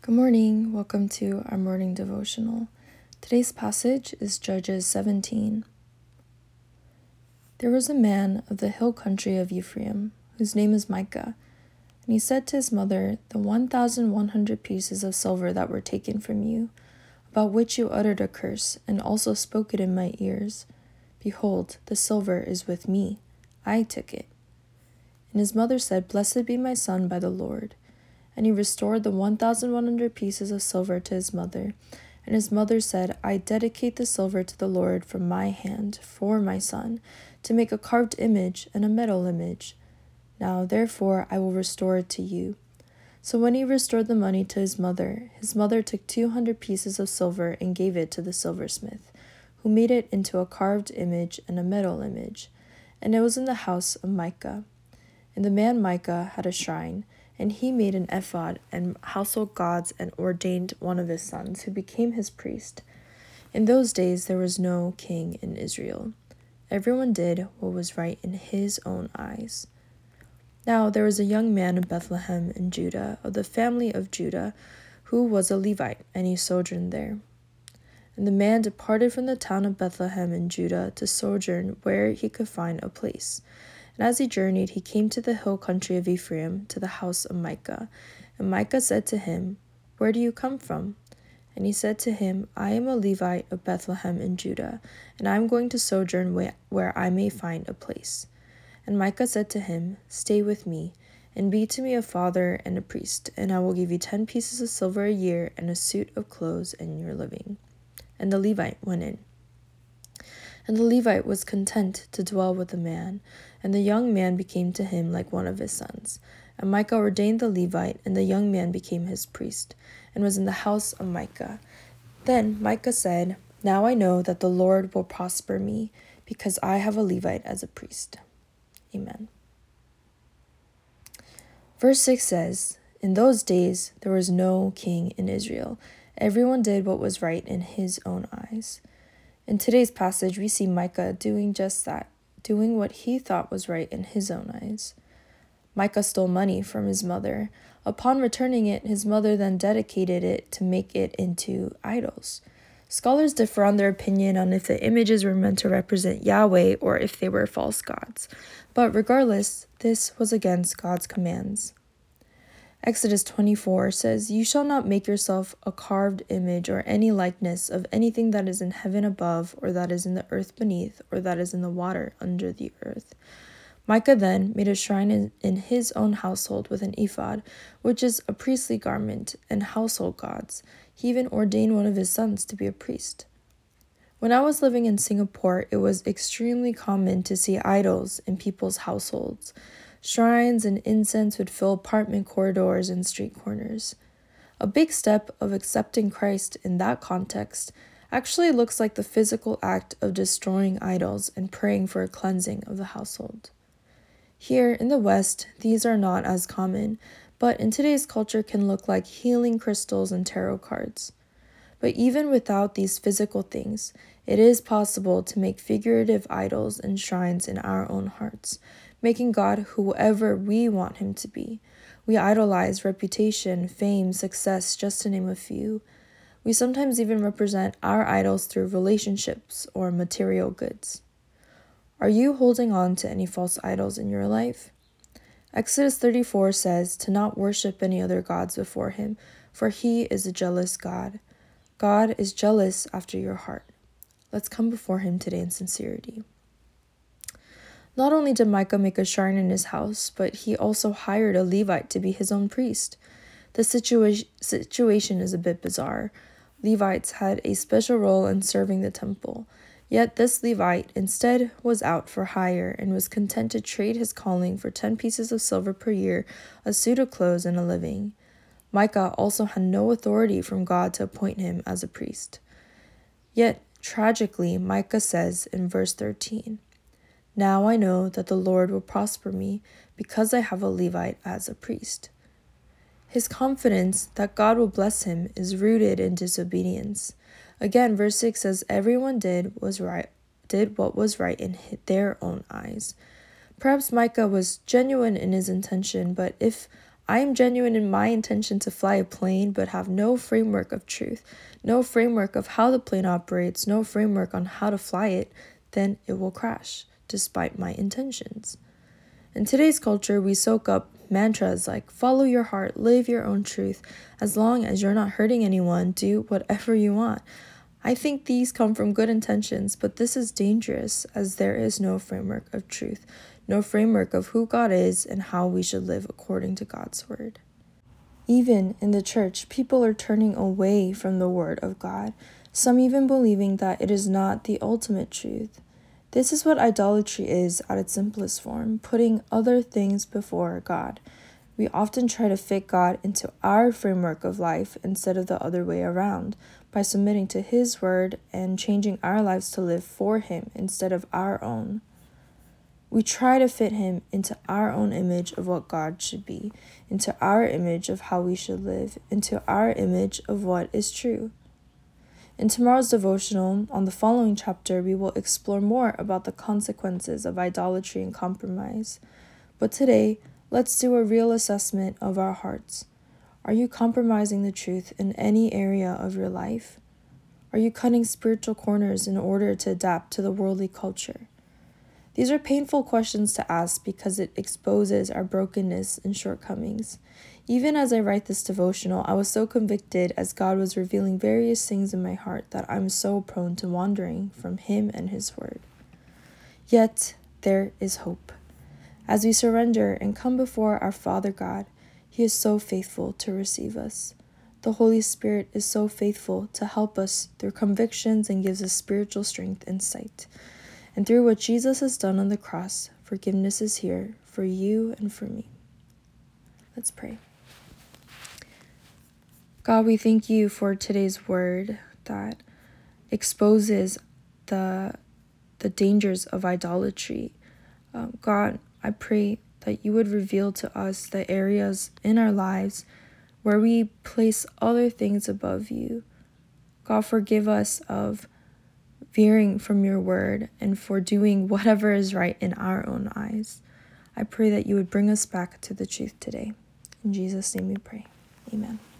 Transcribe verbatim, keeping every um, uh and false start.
Good morning. Welcome to our morning devotional. Today's passage is Judges seventeen. There was a man of the hill country of Ephraim, whose name is Micah, and he said to his mother, The one thousand one hundred pieces of silver that were taken from you, about which you uttered a curse, and also spoke it in my ears, behold, the silver is with me. I took it. And his mother said, Blessed be my son by the Lord. And he restored the one thousand one hundred pieces of silver to his mother. And his mother said, I dedicate the silver to the Lord from my hand for my son, to make a carved image and a metal image. Now therefore I will restore it to you. So when he restored the money to his mother, his mother took two hundred pieces of silver and gave it to the silversmith, who made it into a carved image and a metal image. And it was in the house of Micah. And the man Micah had a shrine, and he made an ephod and household gods and ordained one of his sons, who became his priest. In those days there was no king in Israel. Everyone did what was right in his own eyes. Now there was a young man in Bethlehem in Judah, of the family of Judah, who was a Levite, and he sojourned there. And the man departed from the town of Bethlehem in Judah to sojourn where he could find a place. And as he journeyed, he came to the hill country of Ephraim, to the house of Micah. And Micah said to him, Where do you come from? And he said to him, I am a Levite of Bethlehem in Judah, and I am going to sojourn where, where I may find a place. And Micah said to him, Stay with me, and be to me a father and a priest, and I will give you ten pieces of silver a year, and a suit of clothes in your living. And the Levite went in. And the Levite was content to dwell with the man, and the young man became to him like one of his sons. And Micah ordained the Levite, and the young man became his priest, and was in the house of Micah. Then Micah said, Now I know that the Lord will prosper me, because I have a Levite as a priest. Amen. Verse six says, In those days there was no king in Israel. Everyone did what was right in his own eyes. In today's passage, we see Micah doing just that, doing what he thought was right in his own eyes. Micah stole money from his mother. Upon returning it, his mother then dedicated it to make it into idols. Scholars differ on their opinion on if the images were meant to represent Yahweh or if they were false gods. But regardless, this was against God's commands. Exodus twenty-four says, You shall not make yourself a carved image or any likeness of anything that is in heaven above, or that is in the earth beneath, or that is in the water under the earth. Micah then made a shrine in, in his own household with an ephod, which is a priestly garment, and household gods. He even ordained one of his sons to be a priest. When I was living in Singapore, it was extremely common to see idols in people's households. Shrines and incense would fill apartment corridors and street corners. A big step of accepting Christ in that context actually looks like the physical act of destroying idols and praying for a cleansing of the household. Here in the West, these are not as common, but in today's culture can look like healing crystals and tarot cards. But even without these physical things, it is possible to make figurative idols and shrines in our own hearts, making God whoever we want him to be. We idolize reputation, fame, success, just to name a few. We sometimes even represent our idols through relationships or material goods. Are you holding on to any false idols in your life? Exodus thirty-four says to not worship any other gods before him, for he is a jealous God. God is jealous after your heart. Let's come before him today in sincerity. Not only did Micah make a shrine in his house, but he also hired a Levite to be his own priest. The situa- situation is a bit bizarre. Levites had a special role in serving the temple. Yet this Levite instead was out for hire and was content to trade his calling for ten pieces of silver per year, a suit of clothes, and a living. Micah also had no authority from God to appoint him as a priest. Yet, tragically, Micah says in verse thirteen, Now I know that the Lord will prosper me, because I have a Levite as a priest. His confidence that God will bless him is rooted in disobedience. Again, verse six says, Everyone did was right, did what was right in their own eyes. Perhaps Micah was genuine in his intention, but if I am genuine in my intention to fly a plane, but have no framework of truth, no framework of how the plane operates, no framework on how to fly it, then it will crash, despite my intentions. In today's culture, we soak up mantras like follow your heart, live your own truth. As long as you're not hurting anyone, do whatever you want. I think these come from good intentions, but this is dangerous as there is no framework of truth, no framework of who God is and how we should live according to God's word. Even in the church, people are turning away from the word of God, some even believing that it is not the ultimate truth. This is what idolatry is at its simplest form, putting other things before God. We often try to fit God into our framework of life instead of the other way around, by submitting to His word and changing our lives to live for Him instead of our own. We try to fit Him into our own image of what God should be, into our image of how we should live, into our image of what is true. In tomorrow's devotional, on the following chapter, we will explore more about the consequences of idolatry and compromise. But today, let's do a real assessment of our hearts. Are you compromising the truth in any area of your life? Are you cutting spiritual corners in order to adapt to the worldly culture? These are painful questions to ask because it exposes our brokenness and shortcomings. Even as I write this devotional, I was so convicted as God was revealing various things in my heart that I'm so prone to wandering from Him and His word. Yet, there is hope. As we surrender and come before our Father God, He is so faithful to receive us. The Holy Spirit is so faithful to help us through convictions and gives us spiritual strength and sight. And through what Jesus has done on the cross, forgiveness is here for you and for me. Let's pray. God, we thank you for today's word that exposes the, the dangers of idolatry. Um, God, I pray that you would reveal to us the areas in our lives where we place other things above you. God, forgive us of veering from your word and for doing whatever is right in our own eyes. I pray that you would bring us back to the truth today. In Jesus' name we pray. Amen.